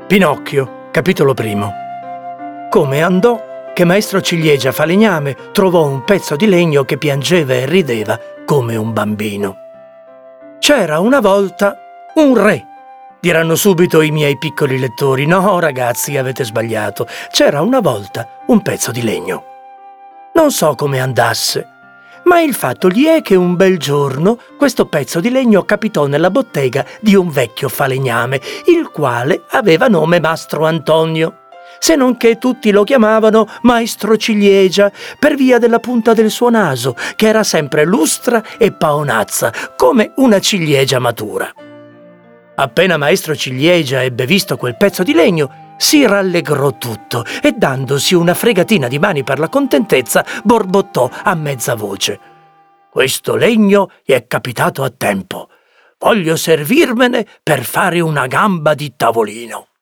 Pinocchio, capitolo primo. Come andò che maestro Ciliegia Falegname trovò un pezzo di legno che piangeva e rideva come un bambino. C'era una volta un re. Diranno subito i miei piccoli lettori: no, ragazzi, avete sbagliato. C'era una volta un pezzo di legno. Non so come andasse, ma il fatto gli è che un bel giorno questo pezzo di legno capitò nella bottega di un vecchio falegname, il quale aveva nome Mastro Antonio, se non che tutti lo chiamavano Maestro Ciliegia per via della punta del suo naso, che era sempre lustra e paonazza, come una ciliegia matura. Appena Maestro Ciliegia ebbe visto quel pezzo di legno, si rallegrò tutto e, dandosi una fregatina di mani per la contentezza, borbottò a mezza voce: «Questo legno è capitato a tempo. Voglio servirmene per fare una gamba di tavolino».